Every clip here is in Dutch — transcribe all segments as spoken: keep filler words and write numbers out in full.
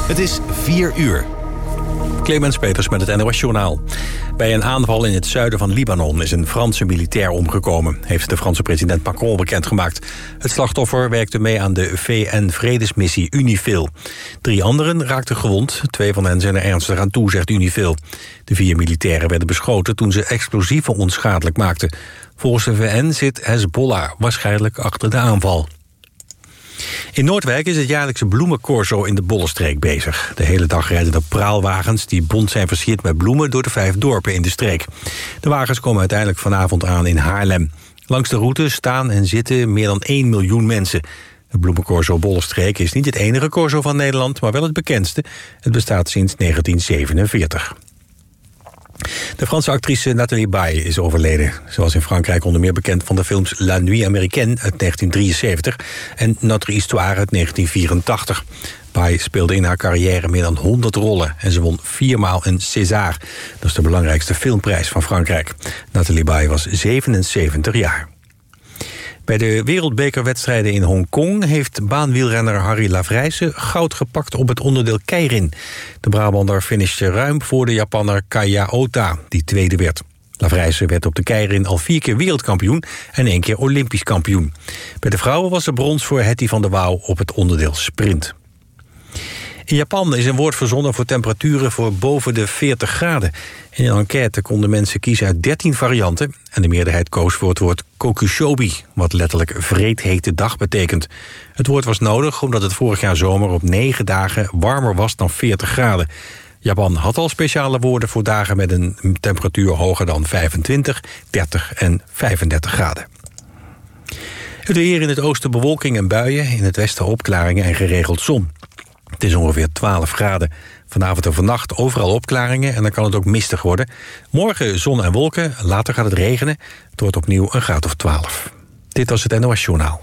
Het is vier uur. Clemens Peters met het N O S-journaal. Bij een aanval in het zuiden van Libanon is een Franse militair omgekomen, heeft de Franse president Macron bekendgemaakt. Het slachtoffer werkte mee aan de V N-vredesmissie UNIFIL. Drie anderen raakten gewond, twee van hen zijn er ernstig aan toe, zegt UNIFIL. De vier militairen werden beschoten toen ze explosieven onschadelijk maakten. Volgens de V N zit Hezbollah waarschijnlijk achter de aanval. In Noordwijk is het jaarlijkse bloemencorso in de Bollenstreek bezig. De hele dag rijden er praalwagens die bont zijn versierd met bloemen door de vijf dorpen in de streek. De wagens komen uiteindelijk vanavond aan in Haarlem. Langs de route staan en zitten meer dan één miljoen mensen. Het bloemencorso Bollenstreek is niet het enige corso van Nederland, maar wel het bekendste. Het bestaat sinds negentien zevenenveertig. De Franse actrice Nathalie Baye is overleden. Ze was in Frankrijk onder meer bekend van de films La Nuit Américaine uit negentien drieënzeventig... en Notre Histoire uit negentien vierentachtig. Baye speelde in haar carrière meer dan honderd rollen... en ze won viermaal een César. Dat is de belangrijkste filmprijs van Frankrijk. Nathalie Baye was zevenenzeventig jaar. Bij de wereldbekerwedstrijden in Hongkong heeft baanwielrenner Harry Lavrijsen goud gepakt op het onderdeel keirin. De Brabander finishte ruim voor de Japanner Kaya Ota, die tweede werd. Lavrijsen werd op de keirin al vier keer wereldkampioen en één keer olympisch kampioen. Bij de vrouwen was er brons voor Hetty van der Wouw op het onderdeel sprint. In Japan is een woord verzonnen voor temperaturen voor boven de veertig graden. In een enquête konden mensen kiezen uit dertien varianten... en de meerderheid koos voor het woord kokushobi... wat letterlijk vreedhete dag betekent. Het woord was nodig omdat het vorig jaar zomer op negen dagen... warmer was dan veertig graden. Japan had al speciale woorden voor dagen met een temperatuur hoger dan vijfentwintig, dertig en vijfendertig graden. Het weer in het oosten bewolking en buien, in het westen opklaringen en geregeld zon. Het is ongeveer twaalf graden. Vanavond en vannacht overal opklaringen en dan kan het ook mistig worden. Morgen zon en wolken, later gaat het regenen. Het wordt opnieuw een graad of twaalf. Dit was het N O S-journaal.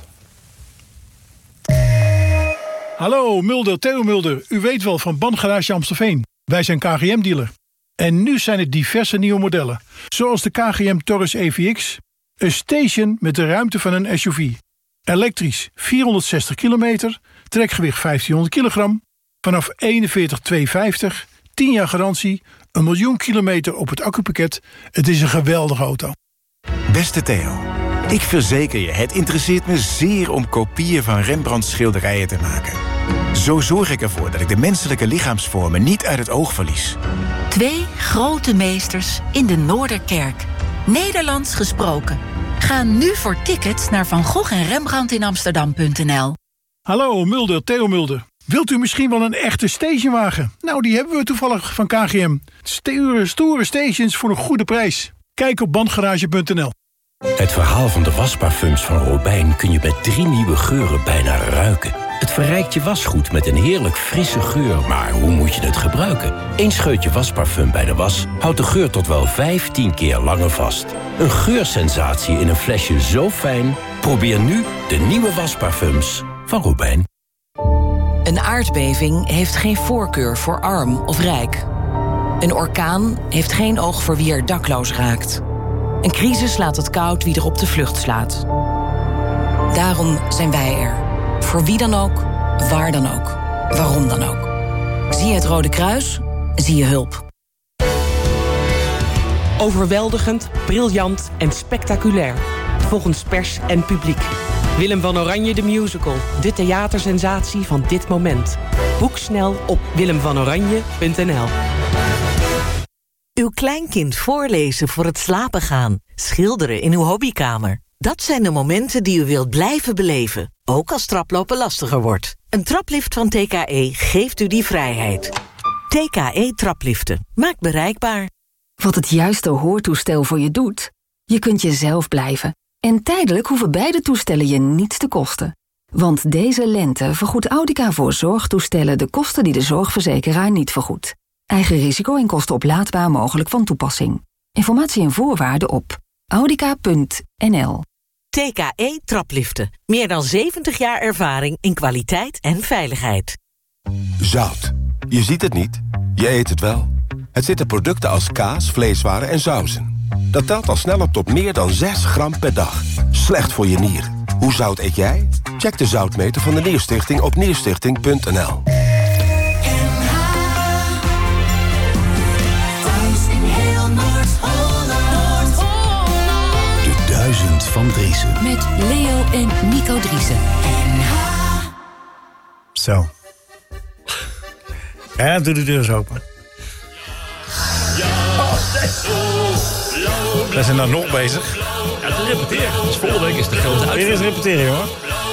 Hallo, Mulder, Theo Mulder. U weet wel van Bandgarage Amstelveen. Wij zijn K G M-dealer. En nu zijn er diverse nieuwe modellen. Zoals de K G M Taurus E V X. Een station met de ruimte van een S U V. Elektrisch vierhonderdzestig kilometer. Trekgewicht vijftienhonderd kilogram. Vanaf eenenveertig tweehonderdvijftig. tien jaar garantie. Een miljoen kilometer op het accupakket. Het is een geweldige auto. Beste Theo, ik verzeker je, het interesseert me zeer om kopieën van Rembrandts schilderijen te maken. Zo zorg ik ervoor dat ik de menselijke lichaamsvormen niet uit het oog verlies. Twee grote meesters in de Noorderkerk. Nederlands gesproken. Ga nu voor tickets naar Van Gogh en Rembrandt in Amsterdam punt n l. Hallo, Mulder, Theo Mulder. Wilt u misschien wel een echte stationwagen? Nou, die hebben we toevallig van K G M. Stoere, stoere stations voor een goede prijs. Kijk op bandgarage punt n l. Het verhaal van de wasparfums van Robijn kun je met drie nieuwe geuren bijna ruiken. Het verrijkt je wasgoed met een heerlijk frisse geur, maar hoe moet je het gebruiken? Eén scheutje wasparfum bij de was houdt de geur tot wel vijftien keer langer vast. Een geursensatie in een flesje zo fijn? Probeer nu de nieuwe wasparfums van Robijn. Een aardbeving heeft geen voorkeur voor arm of rijk. Een orkaan heeft geen oog voor wie er dakloos raakt. Een crisis laat het koud wie er op de vlucht slaat. Daarom zijn wij er. Voor wie dan ook, waar dan ook, waarom dan ook. Zie je het Rode Kruis, zie je hulp. Overweldigend, briljant en spectaculair. Volgens pers en publiek. Willem van Oranje de musical. De theatersensatie van dit moment. Boek snel op willem van oranje punt n l. Uw kleinkind voorlezen voor het slapen gaan. Schilderen in uw hobbykamer. Dat zijn de momenten die u wilt blijven beleven. Ook als traplopen lastiger wordt. Een traplift van T K E geeft u die vrijheid. T K E trapliften. Maakt bereikbaar. Wat het juiste hoortoestel voor je doet? Je kunt jezelf blijven. En tijdelijk hoeven beide toestellen je niets te kosten. Want deze lente vergoedt Audica voor zorgtoestellen de kosten die de zorgverzekeraar niet vergoedt. Eigen risico en kosten oplaadbaar mogelijk van toepassing. Informatie en voorwaarden op audica punt n l. T K E trapliften. Meer dan zeventig jaar ervaring in kwaliteit en veiligheid. Zout. Je ziet het niet, je eet het wel. Het zit in producten als kaas, vleeswaren en sauzen. Dat telt al snel op tot meer dan zes gram per dag. Slecht voor je nieren. Hoe zout eet jij? Check de zoutmeter van de Nierstichting op nierstichting punt n l. van Driessen. Met Leo en Nico Driessen. Zo. Ja, doe de deur eens open. We zijn nou nog bezig. Ja, te repeteren. Dus volgende week is de grote uitvoering. Weer eens repeteren, hoor.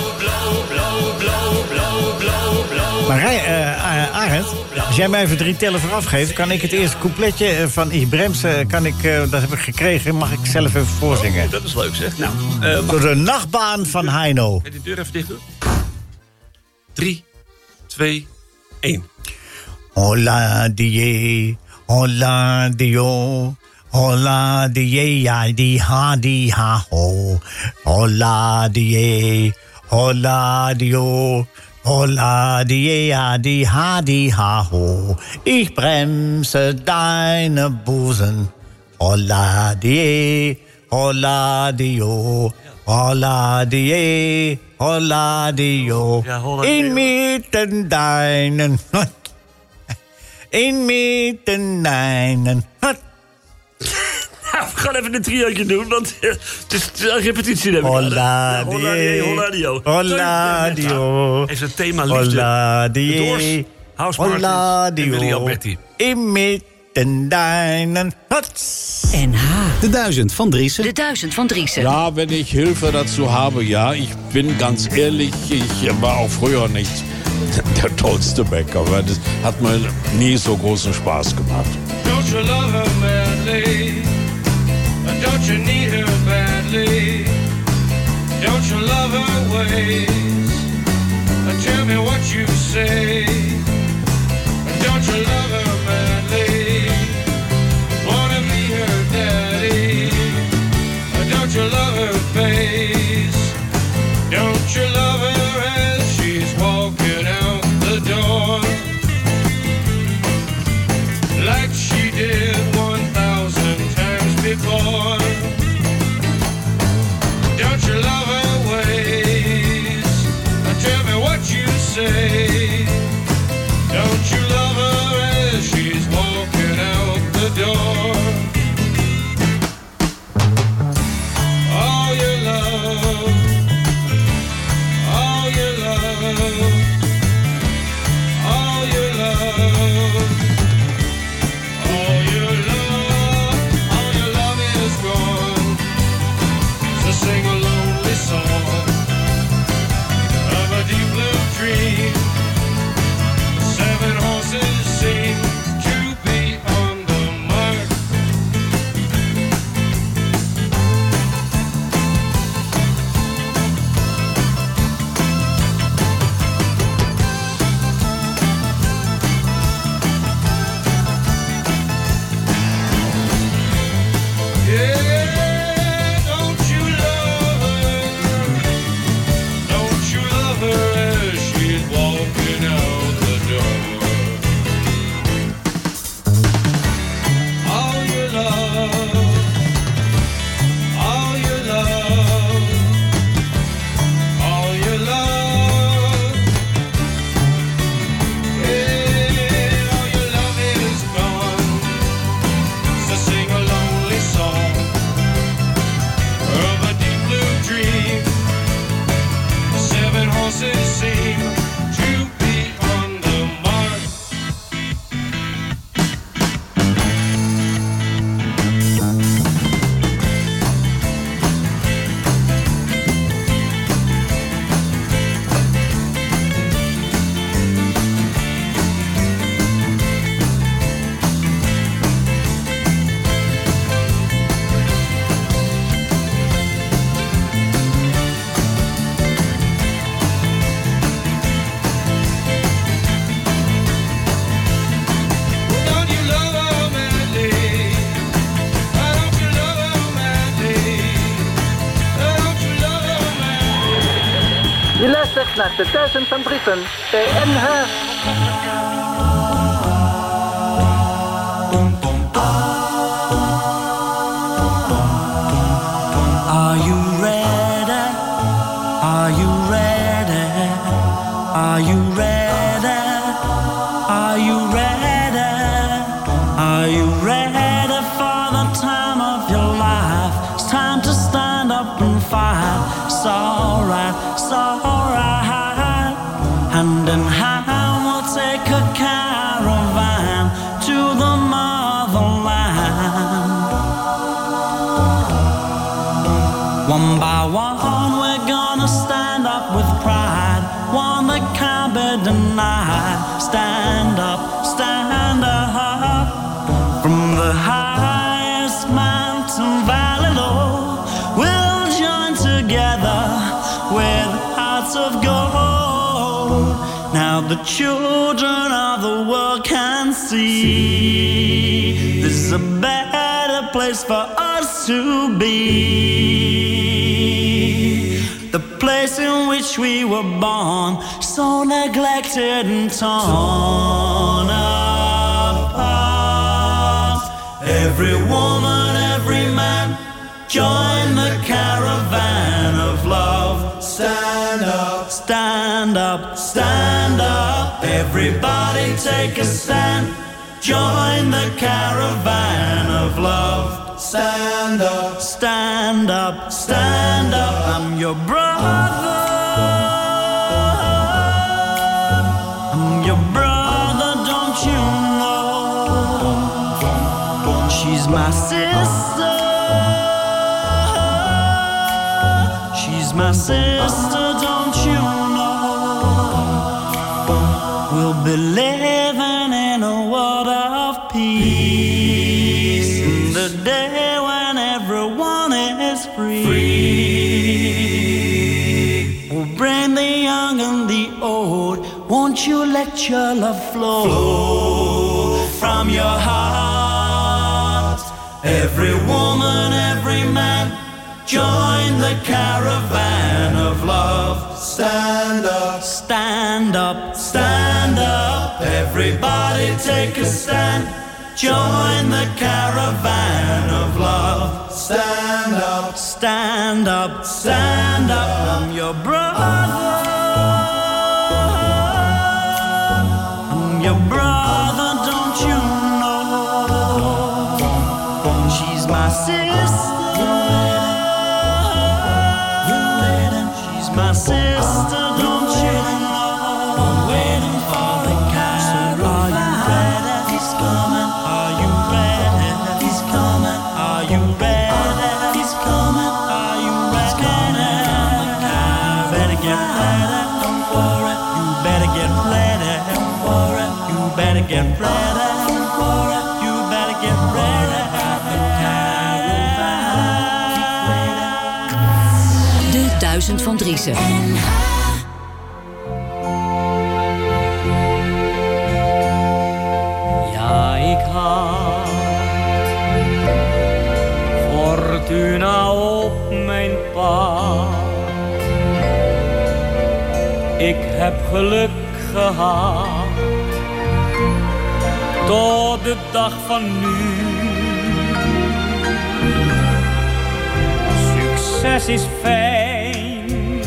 Maar uh, Arend, als jij mij even drie tellen vooraf geeft... kan ik het eerste coupletje van Ich Bremse... Kan ik, uh, dat heb ik gekregen, mag ik zelf even voorzingen. Oh, dat is leuk, zeg. Nou, uh, Door de nachtbaan van Heino. Ga die deur even dicht doen. Drie, twee, één. Hola die, hola dio... Hola die, ja die, ha die, ha ho. Hola die, hola dio... Hola die, ja die, ha die, ha ho. Ich bremse deine Busen. Hola die, hola dio. Hola die, hola dio. Inmitten deinen... Inmitten deinen... Nou, we gaan even een triootje doen, want uh, het is een repetitie. Heb ik Hola die, hola dio. Hola dio. Heeft het thema liefde. Hola die, de Doors, House Martins en Willy Alberti. Inmitten deinen... N H. De duizend van Driessen. De duizend van Driessen. Ja, wenn ich Hilfe dazu habe, ja, ich bin ganz ehrlich, ich war auch früher nicht der tollste Bäcker, weil das hat mir nie so großen Spaß gemacht. Don't you love her madly? Don't you need her badly? Don't you love her ways? Tell me what you say. Don't you love her madly? Wanna be her daddy? Don't you love her face? Don't you love her as she's walking out the door? Like she did one thousand times before. Don't you love her ways? Tell me what you say. Don't you love her as she's walking out the door? All your love, all your love, all your love. All your love, all your love is gone. So sing a lonely song of a deep blue dream. Seven horses seem to be on the mark. Yeah, don't you love her? Don't you love her as she's walking out the door? All your love, all your love, all your love. Yeah, all your love is gone. So sing a lonely song of a deep blue dream. Seven horses seem to be on the mark. Don't you love her madly? Don't you love her madly? Don't you love her madly? Je luistert naar de duizend van Driessen bij N H. Are you ready? Are you ready? Are you ready? Are you ready? Are you ready for the time of your life? It's time to stand up and fight. it's alright, it's alright. Hand in hand we'll take a caravan to the motherland. One by one we're gonna stand up with pride, one that can't be denied. Stand up, stand up. From the highest mountain valley low, we'll join together with hearts of gold. Now the children of the world can see this is a better place for us to be. The place in which we were born, so neglected and torn apart. Every woman, every man, join the caravan of love. Stand up, stand up, stand up. Everybody take a stand. Join the caravan of love. Stand up, stand up, stand up. I'm your brother. I'm your brother, don't you know? She's my sister. She's my sister, don't you know? We'll be living in a world of peace, in the day when everyone is free. free. We'll bring the young and the old. Won't you let your love flow, flow from your heart? Every woman, every man, join the caravan of love. Stand up, stand up, stand up. Everybody take a stand. Join the caravan of love. Stand up, stand up, stand up. I'm your brother. I'm your brother, don't you know? She's my sister. She's my sister, don't you know? I'm waiting for the caravan. So are you ready? He's coming. Are you ready? He's coming. Are you ready? He's coming. Are you ready? Better get ready. Don't worry. You better get ready. Don't worry. You better get ready. Don't worry. You better get ready. De Duizend van Driessen. Ja, ik had fortuna op mijn pad. Ik heb geluk gehad tot de dag van nu. Succes is fijn,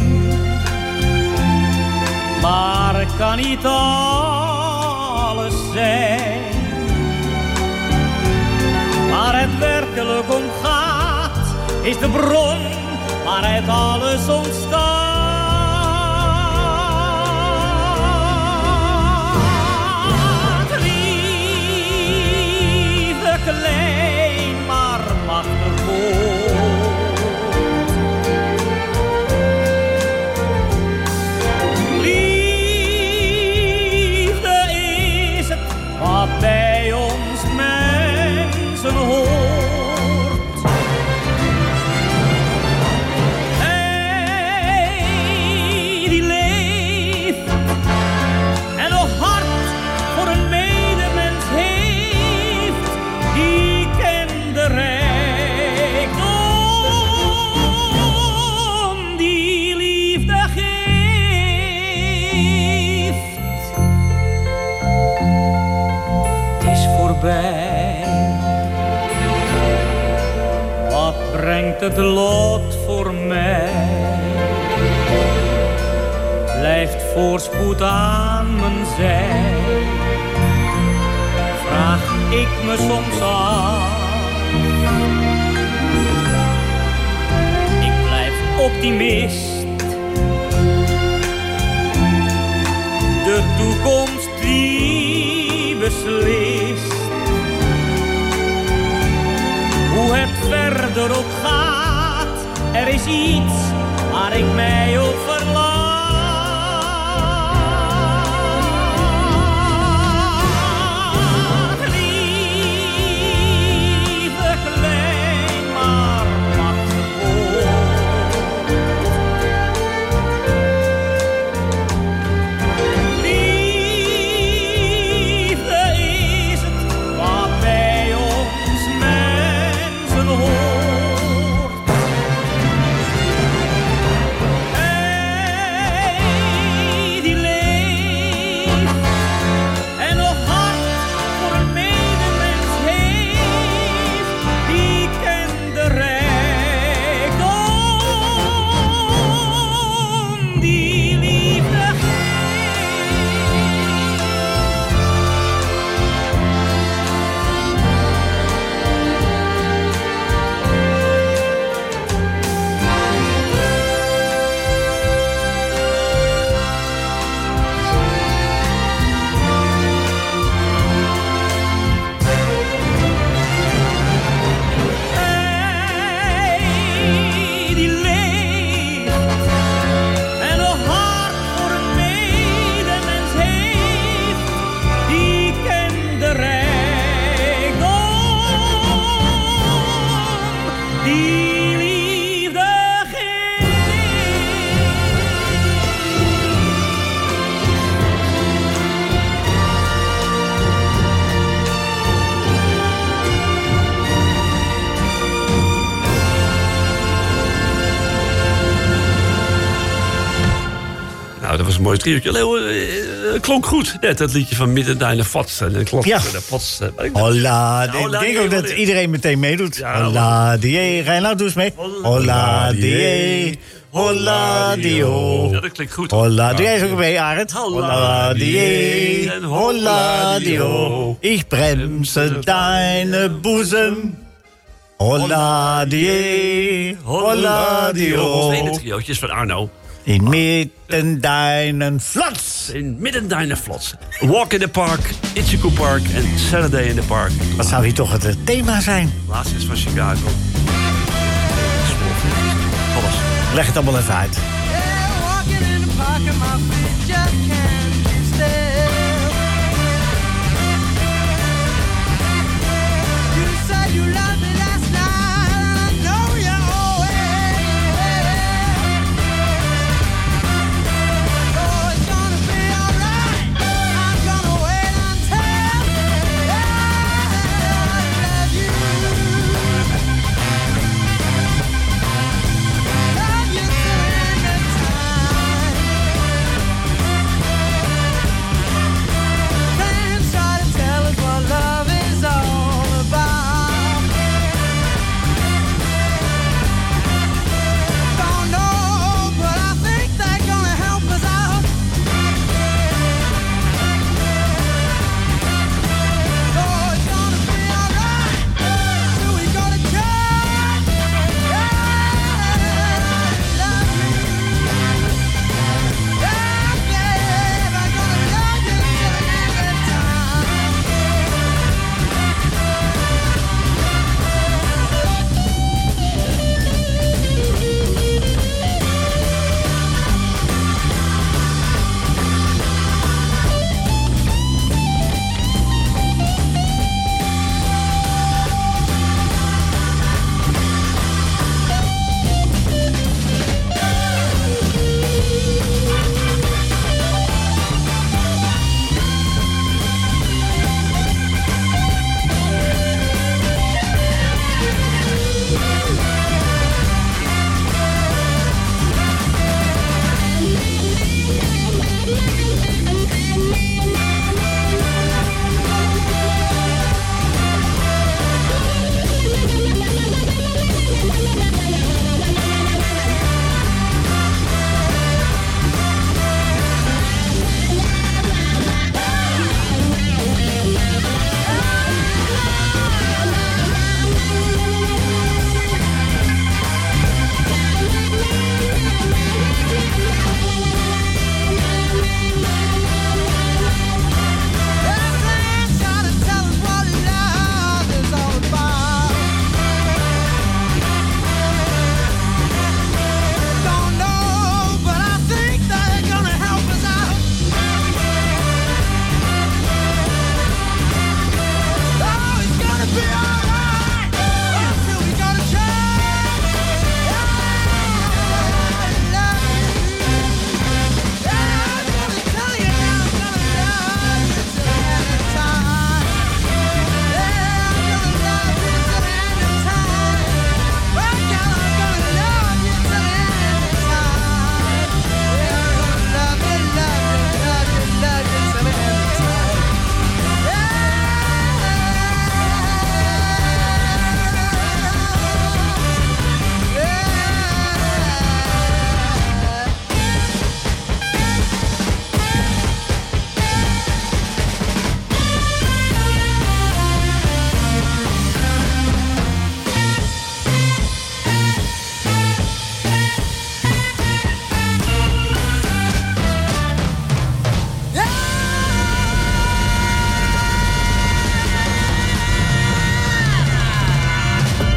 maar kan niet alles zijn. Waar het werkelijk om gaat, is de bron waaruit alles ontstaat. Liefde klein, maar machtig groot. Liefde is het wat bij ons mensen hoort. Wat brengt het lot voor mij? Blijft voorspoed aan mijn zij? Vraag ik me soms af. Ik blijf optimist. De toekomst die beslist hoe het verder ook gaat. Er is iets waar ik mij op verlaat. Lieve klein maar machtig woord. Liefde is het wat bij ons mensen hoort. Dat was een mooi triootje. Leo, uh, klonk goed, net dat liedje van Midden Fots. En klonk ja. de Fots. Uh, Hola, ik denk die, ook dat die. Iedereen meteen meedoet. Ja, hola, die. Reinoud, doe eens mee. Hola, die. Hola, dio. Ja, dat klinkt goed. Hola, doe jij eens ook mee, Arend? Hola, die. Hola, dio. Ik bremse deine boezem. Hola, die. Hola, dio. Tweede triootjes van Arno. In midden deinen flats. In midden deinen flats. Walk in the Park, Itchy Park en Saturday in the Park. Wat zou hier toch het thema zijn? Laatste is van Chicago. Alles. Leg het allemaal even uit.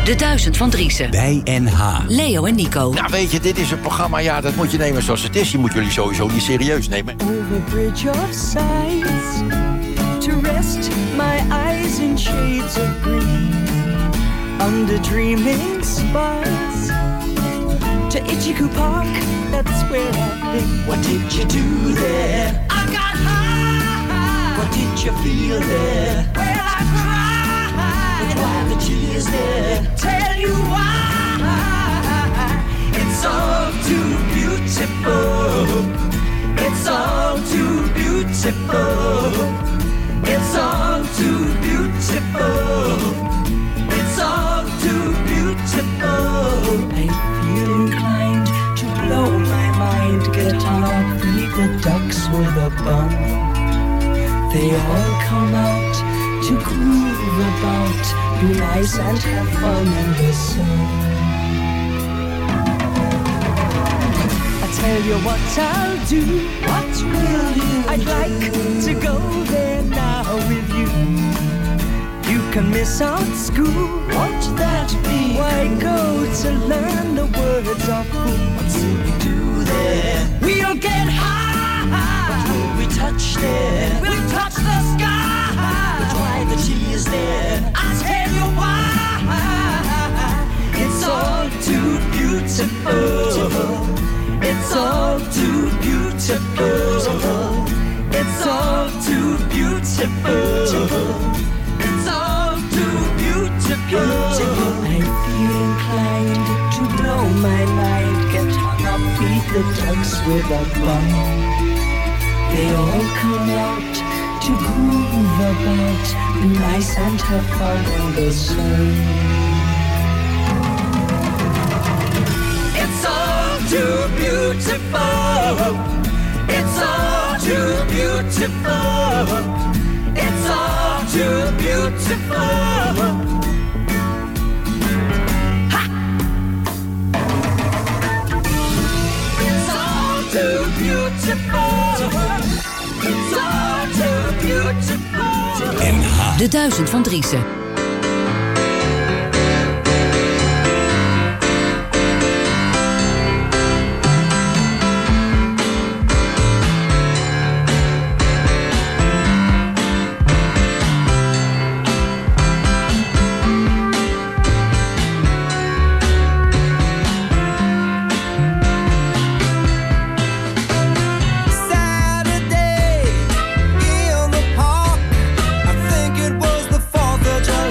De Duizend van Driessen. Bij N H. Leo en Nico. Nou weet je, dit is een programma, ja, dat moet je nemen zoals het is. Je moet jullie sowieso niet serieus nemen. Over bridge of sights, to rest my eyes in shades of green. Under dreaming spires, to Ichiku Park, that's where I've been. What did you do there? I got high. What did you feel there? Well, I cried. But why the tears there? Tell you why. It's all too beautiful. It's all too beautiful. It's all too beautiful. It's all too beautiful. I feel inclined to blow my mind. Get on, feed the ducks with a bun. They all come out to groove about, be nice and have fun in the sun. I tell you what I'll do. What will you I'd do? like to go there now with you. You can miss out school. Won't that be? Why go to learn the words of who? What will we do there? We'll get high. What will we touch there? We'll touch the sky. But why the tears there? I'll tell you why. It's all too beautiful. It's all too beautiful. It's all too beautiful. It's all too beautiful. I feel inclined to blow my mind. Get hung up, feed the ducks with a bun. They all come out to groove about, be nice and have fun in the sun. It's all too beautiful. It's all too beautiful. It's all too beautiful. Ha! It's all too beautiful. It's all too beautiful. N H. De Duizend van Driessen. Saturday in the park, I think it was the fourth of July.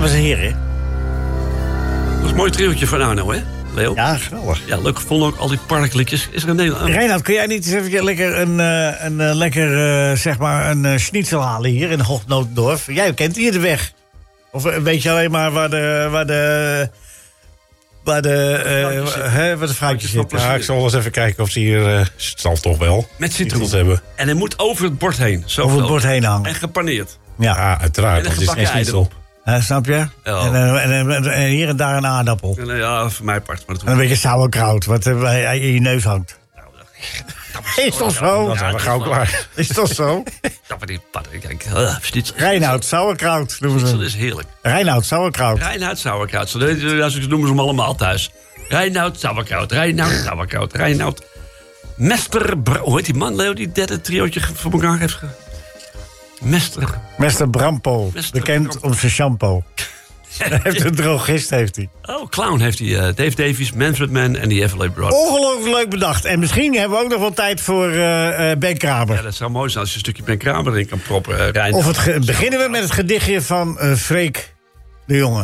Dames en heren. Dat is een mooi triootje van Arno, hè, Leo? Ja, geweldig. Ja, leuk gevonden ook, al die parkliedjes. Is er een Nederland? Reinhard, kun jij niet eens even lekker een, uh, een uh, lekker, uh, zeg maar, een uh, schnitzel halen hier in Hoognootdorf? Jij kent hier de weg. Of uh, weet je alleen maar waar de... Waar de Waar de, uh, hè, waar de fruitjes zitten. Ja, ik zal wel eens even kijken of ze hier... Uh, zal toch wel. Met citroen. Hebben. En hij moet over het bord heen. Zo over het bord heen hangen. En gepaneerd. Ja, ja uiteraard. Want het is geen schnitzel. Uh, snap je? Ja. En, uh, en, uh, en hier en daar een aardappel. En, uh, ja, voor mij apart. Maar dat en een beetje sauerkraut, wat uh, in je neus hangt. Is toch zo? Dan zijn we gauw klaar. Is toch zo? Dat maar die patten. Kijk, uh, Reinhard sauerkraut noemen ze. Dat is heerlijk. Reinhard sauerkraut. Reinhard sauerkraut. Zo noemen ze hem allemaal thuis. Reinhard sauerkraut. Reinhard sauerkraut. Reinhard. Mester. Hoe heet die man, Leo, die derde triootje voor elkaar heeft ge... Mester. Mester Brampo. Mester bekend Brampo. om zijn shampoo. Hij heeft een drogist, heeft hij. Oh, Clown heeft hij. Uh, Dave Davies, Manfred Mann en die Everly Brothers. Ongelooflijk leuk bedacht. En misschien hebben we ook nog wel tijd voor uh, uh, Ben Kramer. Ja, dat zou mooi zijn als je een stukje Ben Kramer erin kan proppen. Uh, of het ge- beginnen we met het gedichtje van uh, Freek de Jonge.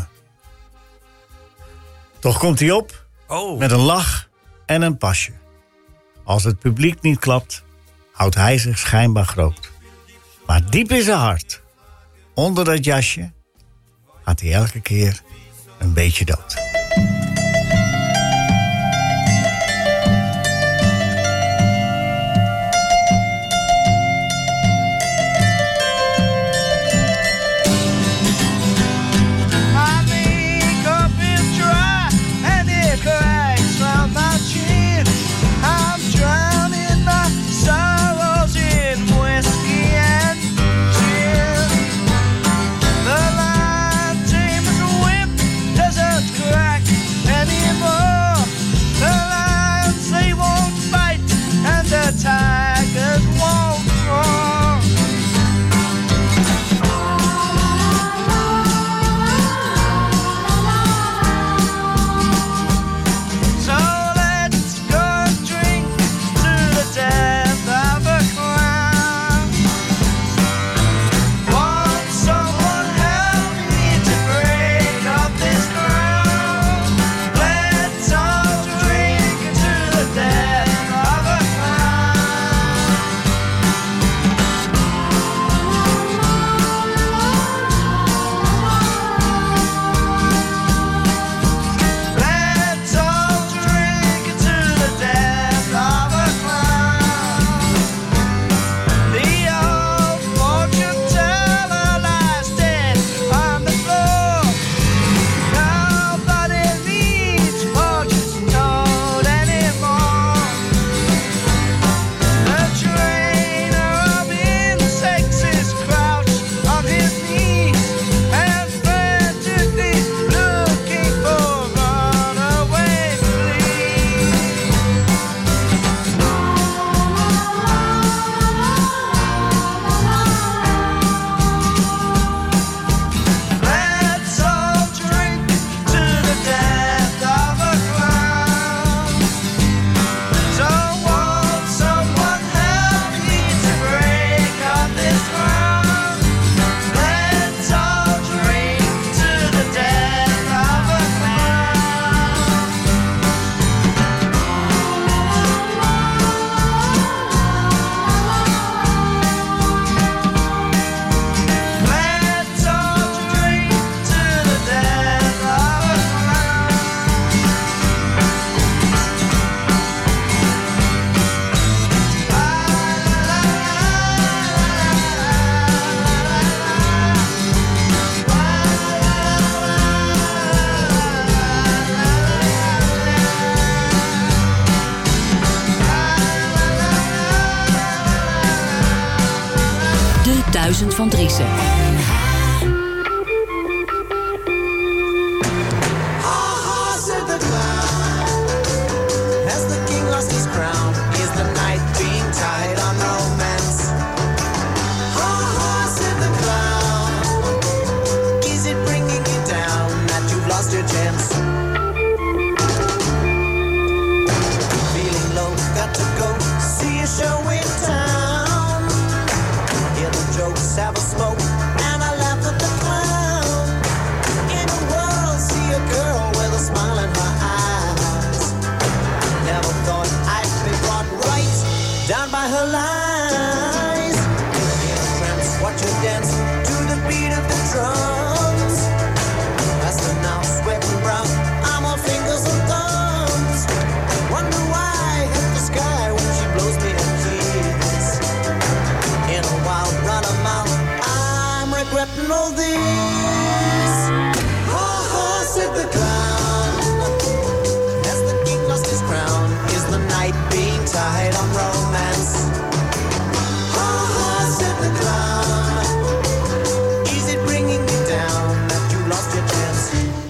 Toch komt hij op oh. met een lach en een pasje. Als het publiek niet klapt, houdt hij zich schijnbaar groot. Maar diep in zijn hart, onder dat jasje, gaat hij elke keer een beetje dood. Duizend van Driessen. Have a smoke and I laugh at the clown. lies. Tramps watch her dance to the beat of the drums. Faster now, sweating brown, I'm on fingers and thumbs. Wonder why I hit the sky when she blows me a kiss. In a wild run of mouth, I'm regretting all this. Ha ha, said the clown. As the king lost his crown, is the night being tied on romance? Ha ha, said the clown. Is it bringing you down that you lost your chance?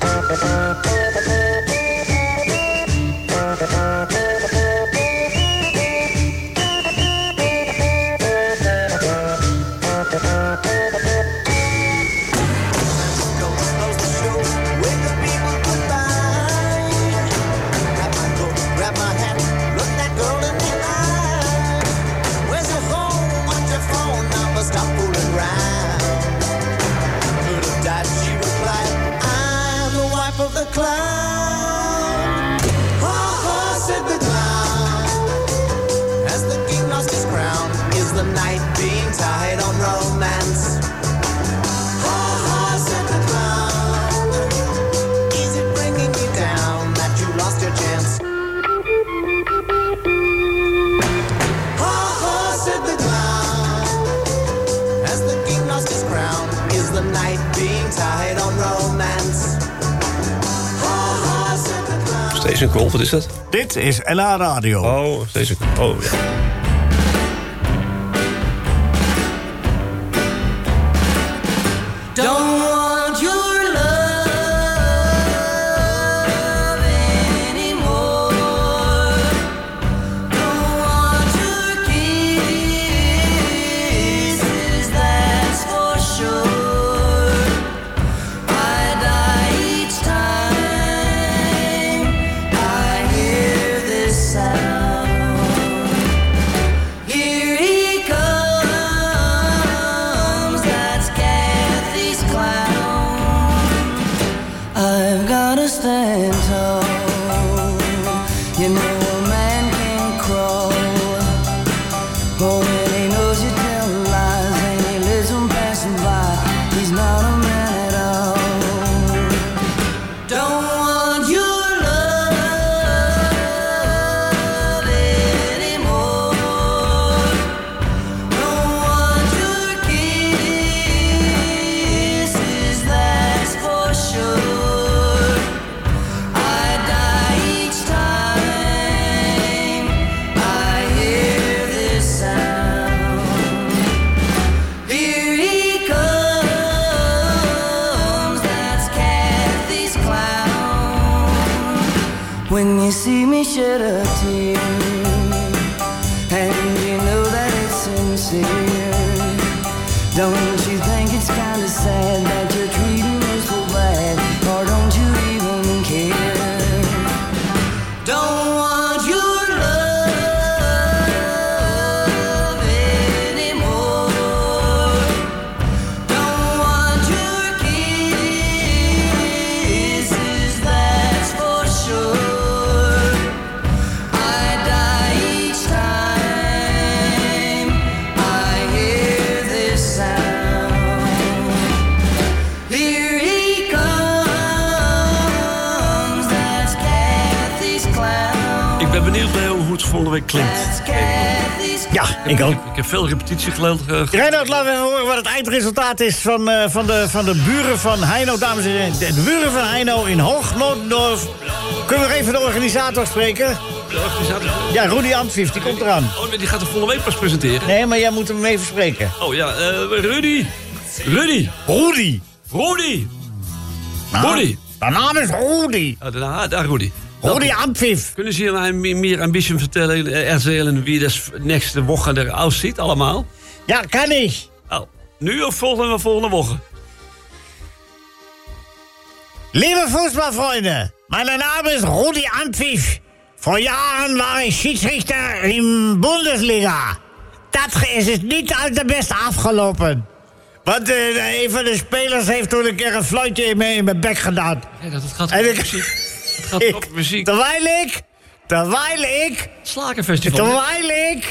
Stop fooling around. Could have died, she replied. I'm the wife of the clown. Ha ha, said the clown. As the king lost his crown, is the night being tied on romance? Ha ha, said the clown. Is it bringing you down that you lost your chance? Ha ha, said the clown. His crown is the night being tied on romance. Steeds een call, wat is dat? Dit is N H Radio. Oh, steeds een call. Oh, ja. Don't want your love anymore. Don't want your kisses, that's for sure. I die each time I hear this sound. Here he comes, that's Kathy's clown. I've gotta stand tall. You know a man can crawl. Oh, when he knows you tell lies and he lives on passing by, he's not a man at all. Don't want your love anymore. Don't want your kisses, that's for sure. I die each time I hear this sound. Here he comes, that's Kathy's clown. When you see me shed a tear, and you know that it's sincere, don't you think it's kinda sad that you're treating me so bad, or don't you even care? Don't want your love anymore. Don't want your kisses, that's for sure. I die each time I hear this sound. Here he comes, that's Kathy's clown. Ik ben benieuwd Leo, hoe het volgende week klinkt. Ja, ik ook. Ik heb veel repetitie geleid. Uh, Reinoud, laten we even horen wat het eindresultaat is van, uh, van, de, van de buren van Heino. Dames en heren, de, de buren van Heino in Hoognoordorf. Kunnen we even de organisator spreken? De organisator? Ja, Rudy Amtvief, die komt eraan. Oh, die gaat de volgende week pas presenteren. Nee, maar jij moet hem even spreken. Oh ja, uh, Rudy. Rudy. Rudy. Rudy. Nou, Rudy. De naam is Rudy. Ah, daar, daar Rudy. Rudy Amtvief. Kunnen ze mij meer een beetje vertellen, erzählen wie dat nächste Woche er aussieht allemaal? Ja, kan ik. Oh, nu of volgende, volgende Woche? Liebe Fußballfreunde, mein Name ist Rudy Amtvief. Vor Jahren war ich Schiedsrichter in Bundesliga. Dat is het niet al te best afgelopen. Want uh, een van de spelers heeft toen een keer een fluitje in mijn, in mijn bek gedaan. Ja, dat gaat en op ik, muziek. Het gaat op muziek. Terwijl ik, terwijl ik... Slakenfestival. Terwijl ik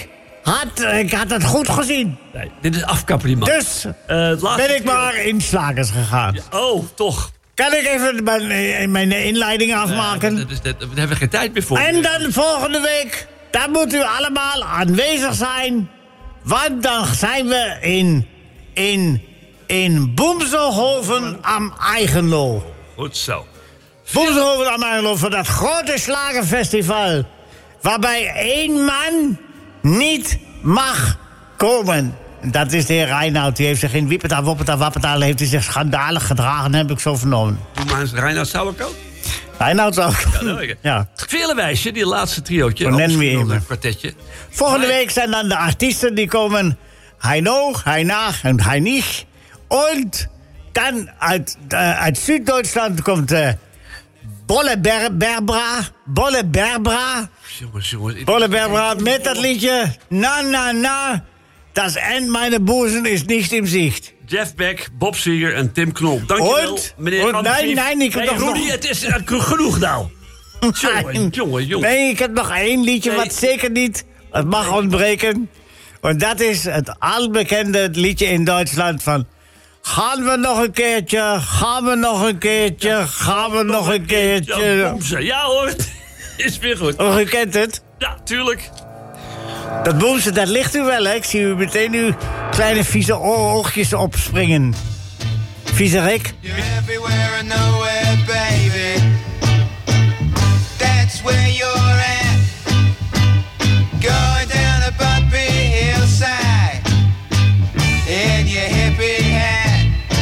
had, ik had het goed gezien. Nee, dit is afkappen, die man. Dus uh, ben ik maar in slagers gegaan. Ja, oh, toch. Kan ik even mijn, mijn inleiding afmaken? Nee, dat is, dat, daar hebben we geen tijd meer voor. En dan volgende week, dan moet u allemaal aanwezig zijn. Want dan zijn we in, in, in Boemselhoven am Eigenlo. Goed zo. Boemselhoven am Eigenlo voor dat grote slagerfestival. Waarbij één man niet mag komen. Dat is de heer Reinoud. Die heeft zich in Wiepeta, Woppeta, Wappeta... heeft hij zich schandalig gedragen, heb ik zo vernomen. Hoe maar is Reinoud Sauerkout? Reinoud Sauerkout. Ja, dat ja. Velenwijsje, die laatste triootje. Een kwartetje. Volgende week zijn dan de artiesten die komen... Heino, Heinach en Heinich. En dan uit, uh, uit Zuid-Duitsland komt... Uh, Bolle Ber Berbra. Bolle Berbra. Jongens, jongens. Bolle Berbra met dat liedje. Na, na, na. Das End meiner Busen is niet in zicht. Jeff Beck, Bob Seger en Tim Knol. Dankjewel, Ooit? meneer Ooit? André. Nee, nee, ik heb nee, nog... Rudy, het is uh, genoeg nou. Jongen, jongen, jongen. Nee, ik heb nog één liedje nee. wat zeker niet... Het mag ontbreken. Want dat is het albekende liedje in Duitsland van... Gaan we nog een keertje, gaan we nog een keertje, ja, gaan we nog een keertje. Ja, ja hoor, is weer goed. Oh, u kent het? Ja, tuurlijk. Dat boemse, dat ligt u wel, hè? Ik zie u meteen uw kleine vieze oogjes opspringen. Viezerik. You're everywhere and nowhere, baby. That's where you're at. Going down a bumpy hillside in your hippie hat.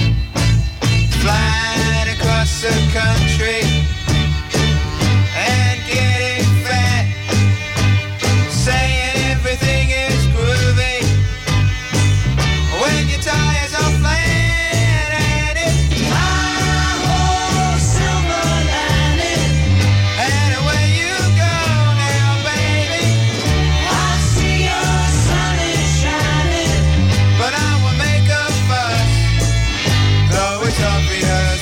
Flying across the country and getting fat. Saying everything is groovy when your tires are flat and it's high-ho, silver lining. And away you go now, baby. I see your sun is shining, but I will make a fuss, though it's obvious.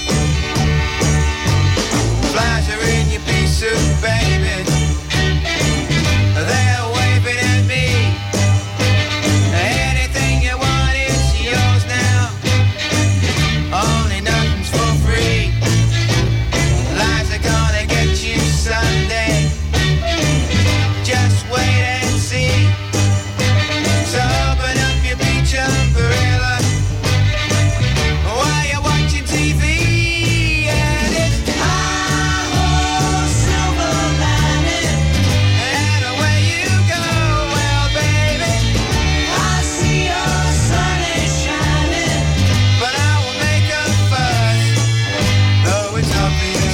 Flies are in your pea suit, baby. They're waving at me. Anything you want is yours now. Only nothing's for free. Lies are gonna get you someday. Just wait and see. So open up your beach umbrella while you're watching T V. And it's high-ho, silver lining. And away you go, well, baby. I see your sun is shining, but I will make a fuss, though it's obvious.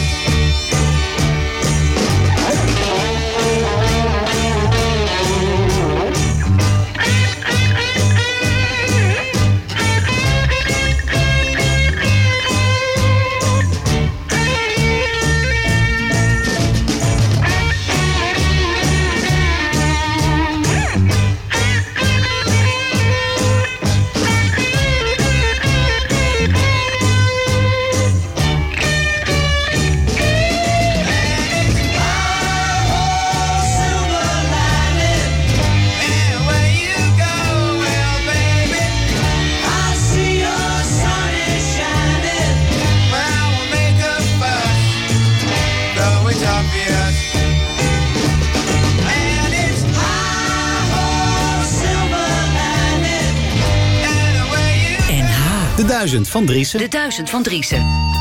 De duizend van Driessen. De duizend van Driessen.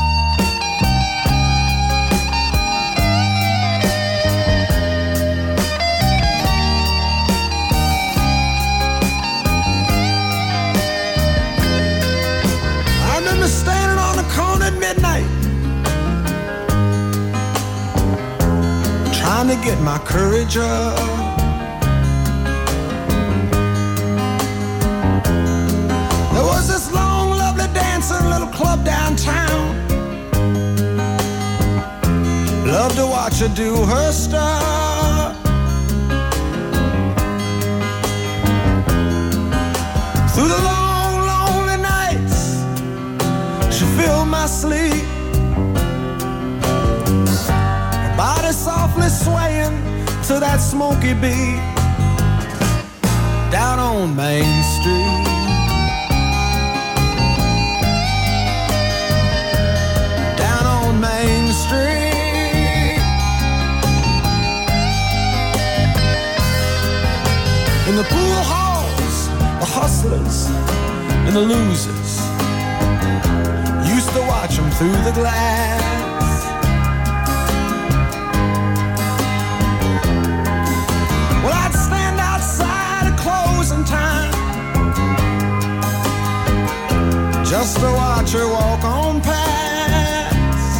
I remember standing on the corner at midnight, trying to get my courage up. There was this long, lovely dancing little club downtown. Love to watch her do her stuff. Through the long, lonely nights, she filled my sleep. Her body softly swaying to that smoky beat. down on Main Street. Down on Main Street. In the pool halls, the hustlers and the losers used to watch them through the glass. Well, I'd stand outside at closing time just to watch her walk on past.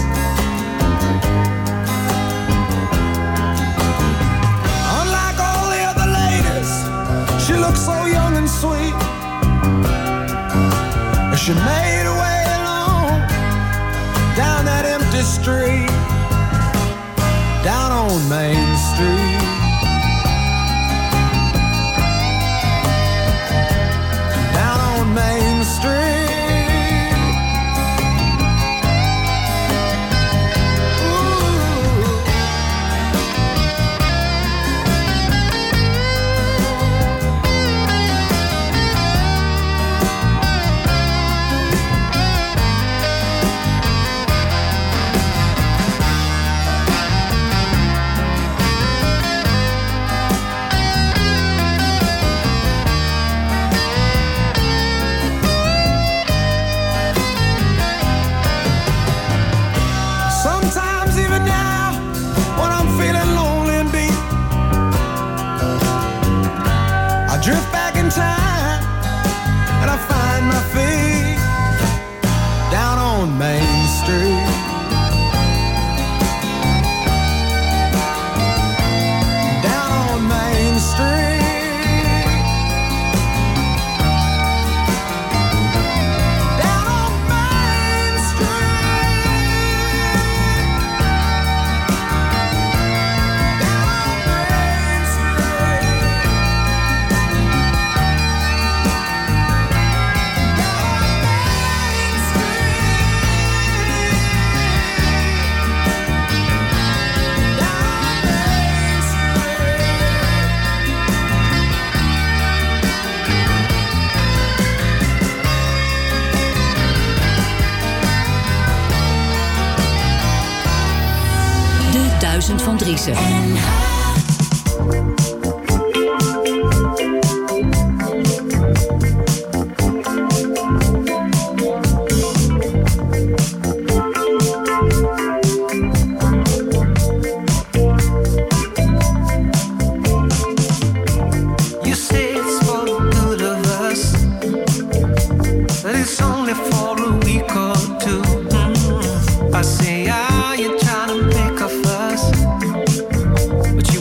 Unlike all the other ladies, she looked so young and sweet. She made her way along down that empty street, down on Main Street. Down on Main Street. Sometimes even now, when I'm feeling lonely and beat, I drift back in time and I find my feet down on Main Street. Down on Main Street. Duizend van Driessen. You say it's for the good of us, but it's only for a week or two. Mm. I say, are you trying to make a fuss? But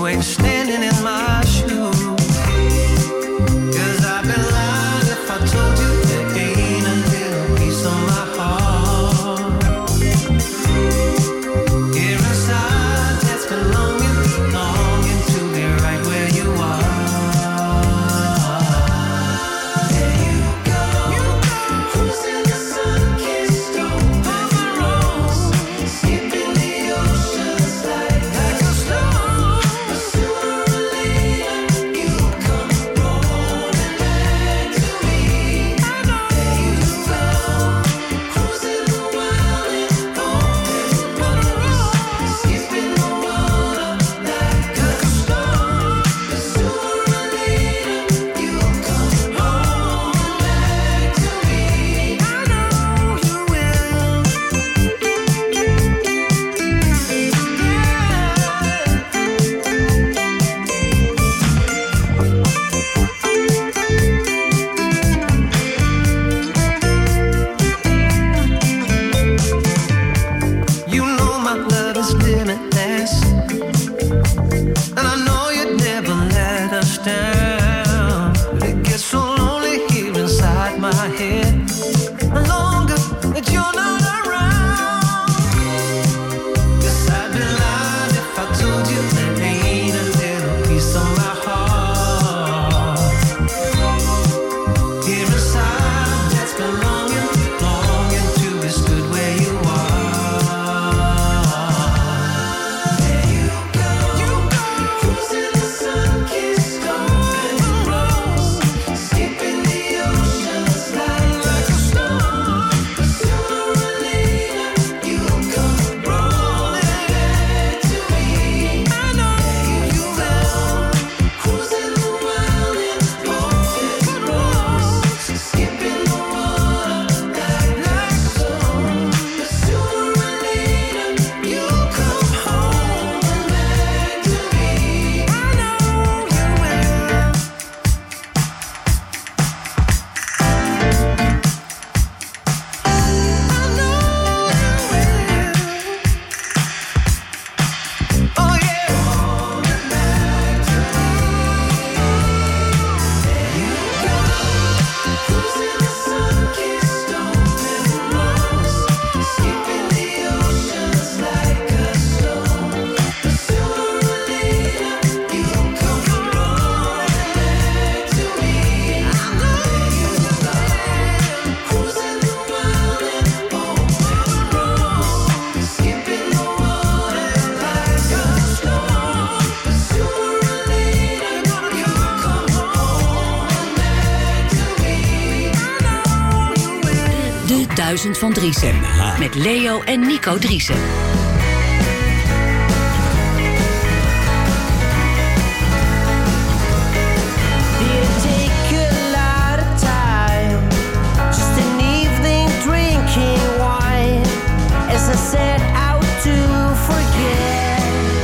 duizend van Driessen. Met Leo en Nico Driessen. As I set out to forget,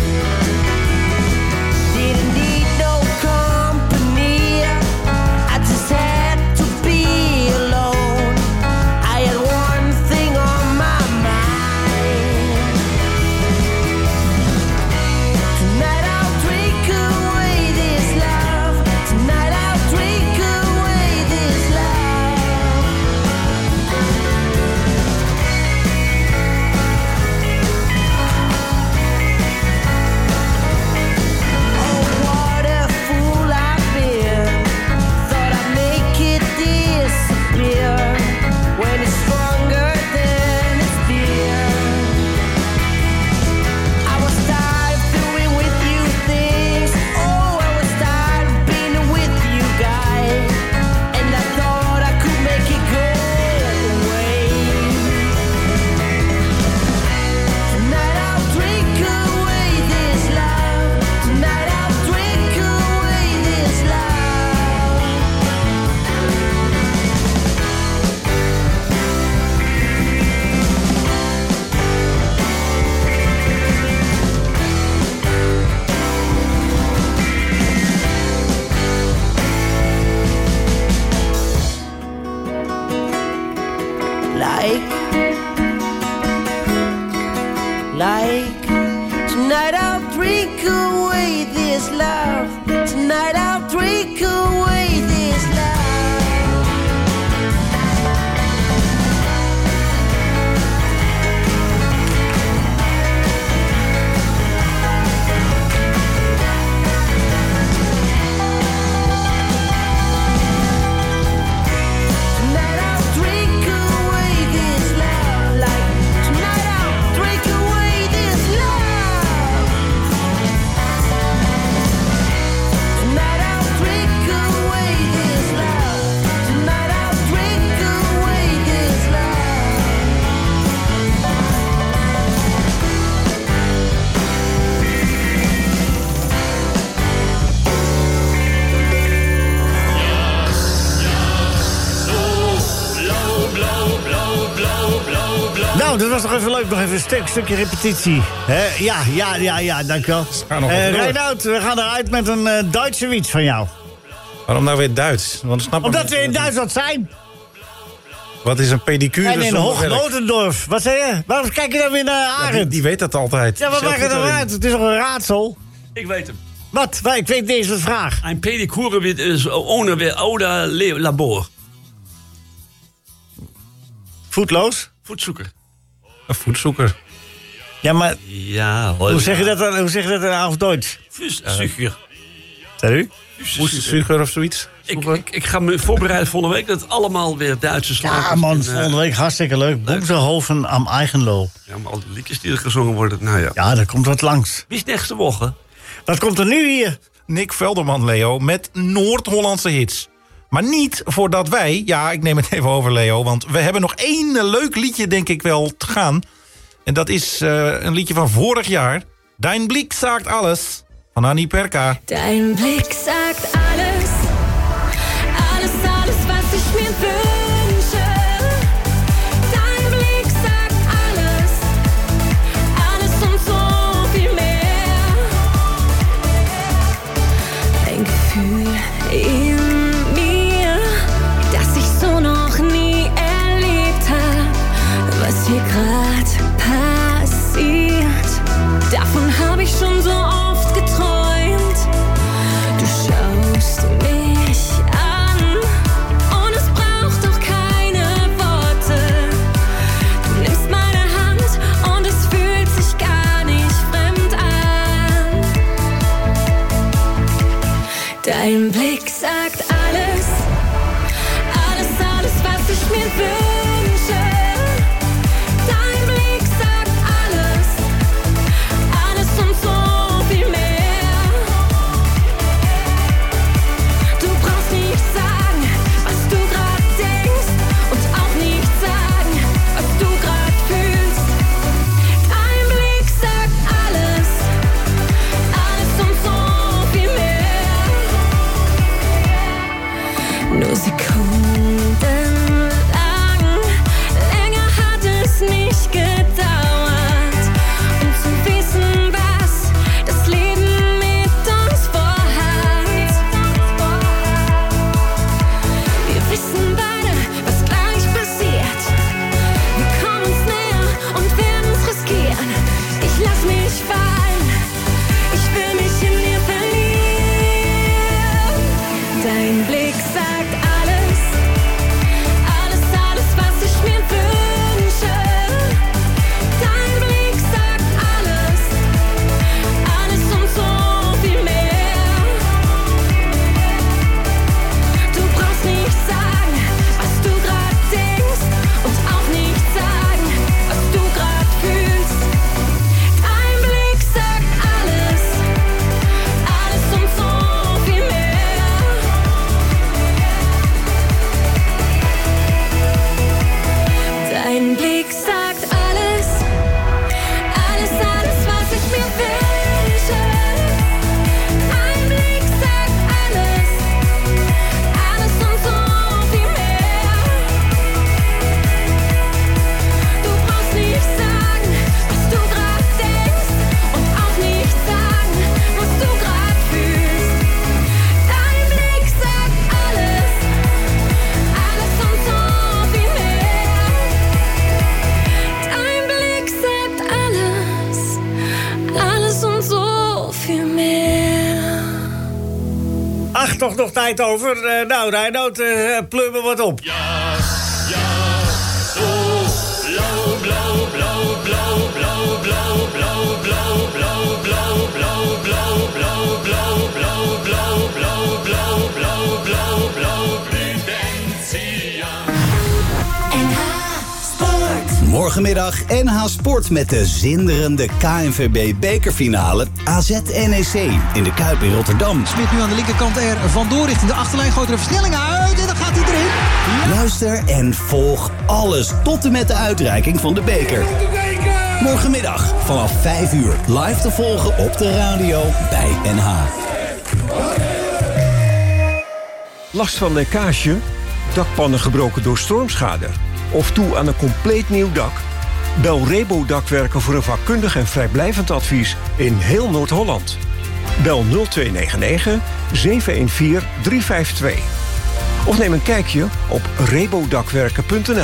didn't need no company. I just had to be alone. I had one thing on my mind. Tonight I'll drink away this love. Tonight I'll drink away this love. Like, like, tonight I'll drink away this love. Tonight I'll drink away this love. Tonight I'll drink away this love. Like, tonight I'll drink away this love. Tonight I'll drink away this love. Tonight I'll drink away this love. Nou, dat was nog even leuk. Nog even een stuk, stukje repetitie. Hè? Ja, ja, ja, ja, dankjewel. Uh, Reinoud, we gaan eruit met een uh, Duitse wiets van jou. Waarom nou weer Duits? Want snap Omdat we in Duitsland zijn. Wat is een pedicure? En in zonder Hoog-Notendorf. Wat zei je? Waarom kijk je dan weer naar Arend? Ja, die, die weet dat altijd. Ja, wat Zelf maakt het goed nou erin. uit? Het is toch een raadsel? Ik weet hem. Wat? Waar? Ik weet deze vraag. Een pedicure is ohne ouder labor. Voetloos? Voetzoeker. Een voetzoeker. Ja, maar Ja, hoor. hoe zeg je dat dan, hoe zeg je dat in Oud-Duits? Voetzoeker. Zeg u? Voetzoeker of zoiets? Ik, ik, ik ga me voorbereiden volgende week dat het allemaal weer Duitse slagers. Ja, man, en, uh, volgende week hartstikke leuk. Boemselhoven am Eigenlo. Ja, maar al die liedjes die er gezongen worden, nou ja. Ja, daar komt wat langs. Wie is nächste woche? Wat komt er nu hier? Nick Velderman, Leo, met Noord-Hollandse hits. Maar niet voordat wij, ja, ik neem het even over, Leo, want we hebben nog één leuk liedje, denk ik wel, te gaan. En dat is uh, een liedje van vorig jaar. Dein Blick sagt alles, van Annie Perka. Dein Blick sagt alles, alles, alles, was ich mir wünsche. Dein Blick sagt alles, alles und so viel mehr. Ein Gefühl in mir, das ich so noch nie erlebt hab. Was hier grad passiert, davon hab ich schon so oft geträumt. Du schaust mir Nur sekundenlang, länger hat es nicht gedauert, um zu wissen, was das Leben mit uns vorhat. Wir wissen beide, was gleich passiert. Wir kommen uns näher und werden es riskieren. Ich lass mich fallen, ich will mich in dir verlieren. Dein Blick sagt alles, alles, alles, was ich mir wünsche. Dein Blick sagt alles, alles und so viel mehr. Du brauchst nicht sagen, was du grad denkst und auch nicht sagen, was du grad fühlst. Dein Blick sagt alles, alles und so viel mehr. Dein Blick sagt alles, alles, alles, was ich mir wünsche. Dein Blick sagt alles, alles und so viel mehr. Du brauchst nicht sagen, was du grad denkst und auch nicht sagen, was du grad fühlst. Dein Blick sagt alles, alles und so viel mehr. Dein Blick sagt alles, alles und so viel meer. Ach, toch nog tijd over. Uh, nou, Reinoud, uh, pleur me wat op. Morgenmiddag N H Sport met de zinderende K N V B-bekerfinale A Z N E C in de Kuip in Rotterdam. Smit nu aan de linkerkant er vandoor richting de achterlijn. Gooit er een versnelling uit en dan gaat hij erin. Ja. Luister en volg alles tot en met de uitreiking van de beker. Morgenmiddag vanaf vijf uur live te volgen op de radio bij N H. Last van lekkage? Dakpannen gebroken door stormschade? Of toe aan een compleet nieuw dak? Bel Rebo Dakwerken voor een vakkundig en vrijblijvend advies in heel Noord-Holland. Bel nul twee negen negen zeven een vier drie vijf twee. Of neem een kijkje op rebodakwerken punt n l.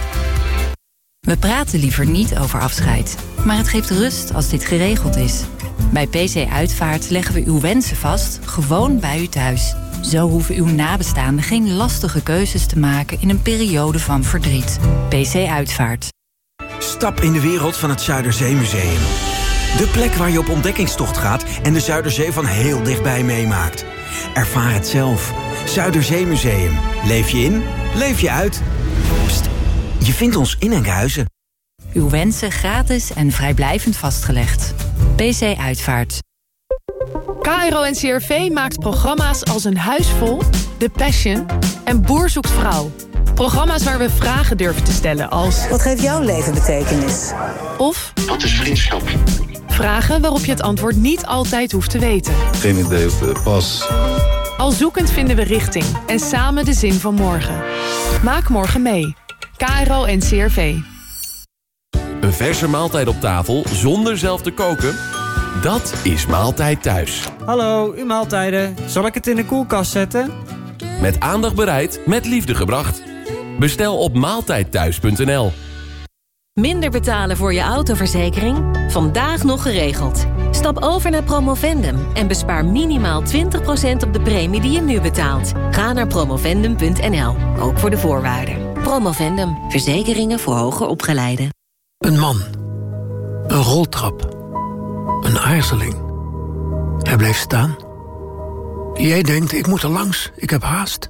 We praten liever niet over afscheid, maar het geeft rust als dit geregeld is. Bij P C Uitvaart leggen we uw wensen vast, gewoon bij u thuis. Zo hoeven uw nabestaanden geen lastige keuzes te maken in een periode van verdriet. P C Uitvaart. Stap in de wereld van het Zuiderzeemuseum. De plek waar je op ontdekkingstocht gaat en de Zuiderzee van heel dichtbij meemaakt. Ervaar het zelf. Zuiderzeemuseum. Leef je in, leef je uit. Pst, je vindt ons in Enkhuizen. Uw wensen gratis en vrijblijvend vastgelegd. P C Uitvaart. K R O N C R V maakt programma's als Een Huis Vol, The Passion en Boer zoekt vrouw. Programma's waar we vragen durven te stellen als... Wat geeft jouw leven betekenis? Of... Wat is vriendschap? Vragen waarop je het antwoord niet altijd hoeft te weten. Geen idee, pas. Al zoekend vinden we richting en samen de zin van morgen. Maak morgen mee. K R O N C R V. Een verse maaltijd op tafel zonder zelf te koken? Dat is Maaltijd Thuis. Hallo, uw maaltijden. Zal ik het in de koelkast zetten? Met aandacht bereid, met liefde gebracht. Bestel op maaltijdthuis punt n l. Minder betalen voor je autoverzekering? Vandaag nog geregeld. Stap over naar Promovendum en bespaar minimaal twintig procent op de premie die je nu betaalt. Ga naar promovendum punt n l, ook voor de voorwaarden. Promovendum, verzekeringen voor hoger opgeleiden. Een man. Een roltrap. Een aarzeling. Hij bleef staan. Jij denkt, ik moet er langs, ik heb haast.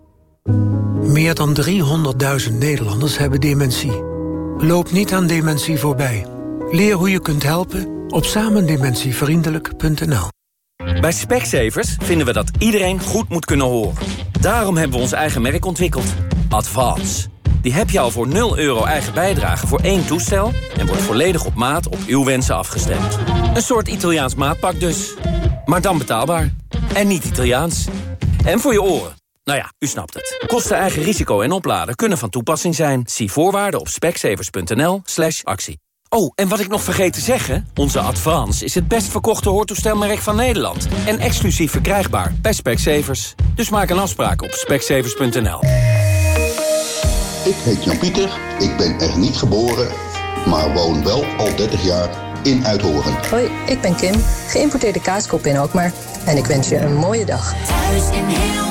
Meer dan driehonderdduizend Nederlanders hebben dementie. Loop niet aan dementie voorbij. Leer hoe je kunt helpen op samendementievriendelijk punt n l. Bij Specsavers vinden we dat iedereen goed moet kunnen horen. Daarom hebben we ons eigen merk ontwikkeld. Advance. Die heb je al voor nul euro eigen bijdrage voor één toestel... en wordt volledig op maat op uw wensen afgestemd. Een soort Italiaans maatpak dus. Maar dan betaalbaar. En niet Italiaans. En voor je oren. Nou ja, u snapt het. Kosten eigen risico en opladen kunnen van toepassing zijn. Zie voorwaarden op specsavers.nl slash actie. Oh, en wat ik nog vergeet te zeggen... onze Advance is het best verkochte hoortoestelmerk van Nederland. En exclusief verkrijgbaar bij Specsavers. Dus maak een afspraak op specsavers punt n l. Ik heet Jan-Pieter, ik ben er niet geboren... maar woon wel al dertig jaar in Uithoren. Hoi, ik ben Kim, geïmporteerde kaaskop in Alkmaar. En ik wens je een mooie dag. Thuis in heel